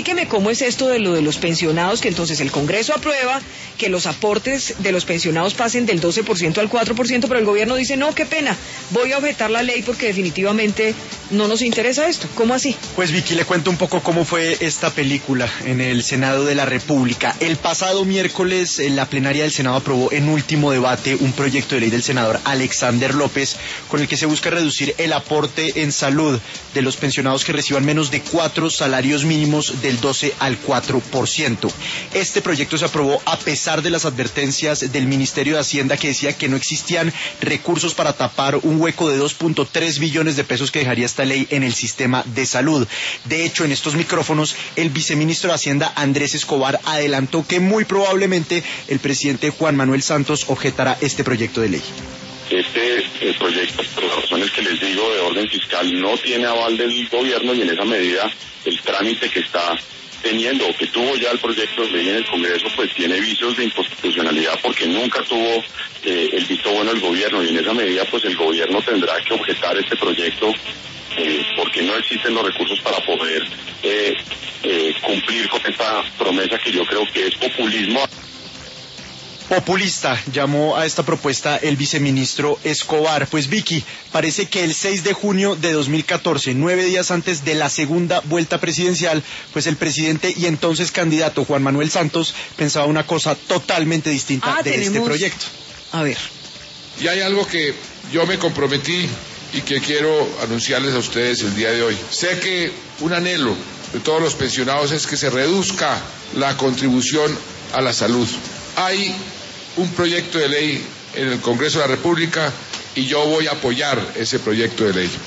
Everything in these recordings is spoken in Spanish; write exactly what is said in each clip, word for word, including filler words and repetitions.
explíqueme cómo es esto de lo de los pensionados, que entonces el Congreso aprueba que los aportes de los pensionados pasen del doce por ciento al cuatro por ciento, pero el gobierno dice, no, qué pena, voy a objetar la ley porque definitivamente no nos interesa esto. ¿Cómo así? Pues Vicky, le cuento un poco cómo fue esta película en el Senado de la República. El pasado miércoles, la plenaria del Senado aprobó en último debate un proyecto de ley del senador Alexander López, con el que se busca reducir el aporte en salud de los pensionados que reciban menos de cuatro salarios mínimos del doce al cuatro por ciento. Este proyecto se aprobó a pesar de las advertencias del Ministerio de Hacienda, que decía que no existían recursos para tapar un hueco de dos punto tres billones de pesos que dejaría esta ley en el sistema de salud. De hecho, en estos micrófonos, el viceministro de Hacienda, Andrés Escobar, adelantó que muy probablemente el presidente Juan Manuel Santos objetará este proyecto de ley. Este eh, proyecto, por las razones que les digo, de orden fiscal, no tiene aval del gobierno, y en esa medida el trámite que está teniendo, o que tuvo ya el proyecto de ley en el Congreso, pues tiene vicios de inconstitucionalidad, porque nunca tuvo eh, el visto bueno del gobierno, y en esa medida pues el gobierno tendrá que objetar este proyecto, eh, porque no existen los recursos para poder eh, eh, cumplir con esta promesa, que yo creo que es populismo. Populista llamó a esta propuesta el viceministro Escobar. Pues Vicky, parece que el seis de junio de dos mil catorce, nueve días antes de la segunda vuelta presidencial, pues el presidente y entonces candidato Juan Manuel Santos pensaba una cosa totalmente distinta ah, de tenemos... este proyecto. A ver. Y hay algo que yo me comprometí y que quiero anunciarles a ustedes el día de hoy. Sé que un anhelo de todos los pensionados es que se reduzca la contribución a la salud. Hay un proyecto de ley en el Congreso de la República y yo voy a apoyar ese proyecto de ley.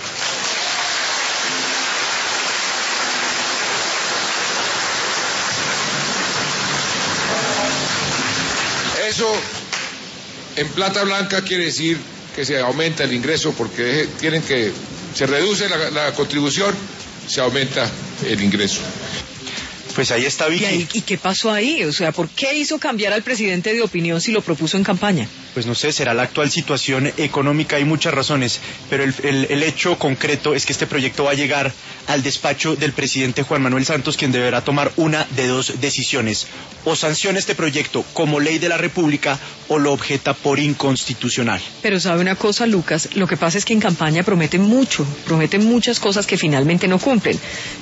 Eso en plata blanca quiere decir que se aumenta el ingreso, porque tienen que se reduce la, la contribución, se aumenta el ingreso. Pues ahí está Vicky. ¿Y, ahí, ¿Y qué pasó ahí? O sea, ¿por qué hizo cambiar al presidente de opinión si lo propuso en campaña? Pues no sé, será la actual situación económica, hay muchas razones, pero el, el, el hecho concreto es que este proyecto va a llegar al despacho del presidente Juan Manuel Santos, quien deberá tomar una de dos decisiones: o sanciona este proyecto como ley de la República o lo objeta por inconstitucional. Pero sabe una cosa, Lucas, lo que pasa es que en campaña prometen mucho, prometen muchas cosas que finalmente no cumplen.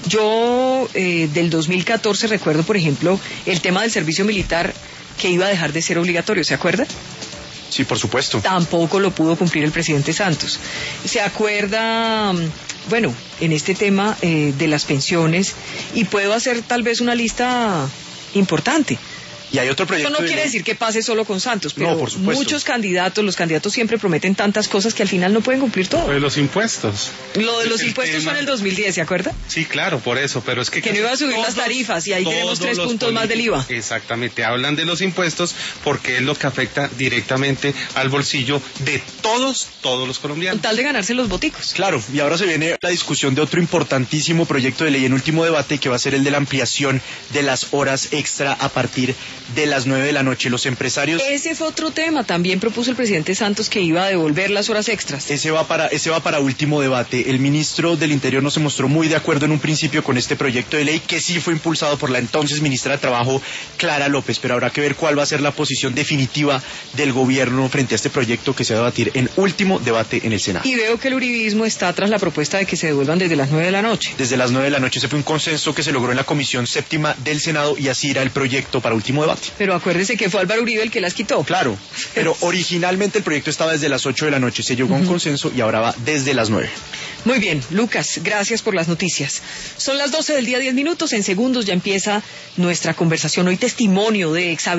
Yo eh, del dos mil catorce recuerdo, por ejemplo, el tema del servicio militar, que iba a dejar de ser obligatorio, ¿se acuerda? Sí, por supuesto. Tampoco lo pudo cumplir el presidente Santos. ¿Se acuerda, bueno, en este tema eh, de las pensiones? Y puedo hacer tal vez una lista importante. Y hay otro proyecto. Esto no de quiere ley. decir que pase solo con Santos, pero no, por supuesto. Muchos candidatos, los candidatos siempre prometen tantas cosas que al final no pueden cumplir todo. Lo de los impuestos. Lo de los el impuestos tema... fue en el dos mil diez, ¿se acuerda? Sí, claro, por eso, pero es que... Que no iba a subir todos, las tarifas y ahí tenemos tres puntos más del I V A. Exactamente, hablan de los impuestos porque es lo que afecta directamente al bolsillo de todos, todos los colombianos. Con tal de ganarse los boticos. Claro, y ahora se viene la discusión de otro importantísimo proyecto de ley en último debate, que va a ser el de la ampliación de las horas extra a partir de las nueve de la noche. Los empresarios... Ese fue otro tema, también propuso el presidente Santos que iba a devolver las horas extras. Ese va para, ese va para último debate. El ministro del Interior no se mostró muy de acuerdo en un principio con este proyecto de ley, que sí fue impulsado por la entonces ministra de Trabajo, Clara López, pero habrá que ver cuál va a ser la posición definitiva del gobierno frente a este proyecto que se va a debatir en último debate en el Senado. Y veo que el uribismo está tras la propuesta de que se devuelvan desde las nueve de la noche. Desde las nueve de la noche. Ese fue un consenso que se logró en la Comisión Séptima del Senado, y así irá el proyecto para último debate. Pero acuérdese que fue Álvaro Uribe el que las quitó. Claro, pero originalmente el proyecto estaba desde las ocho de la noche, se llegó a un consenso y ahora va desde las nueve. Muy bien, Lucas, gracias por las noticias. Son las doce del día, diez minutos, en segundos ya empieza nuestra conversación, hoy testimonio de Xavier.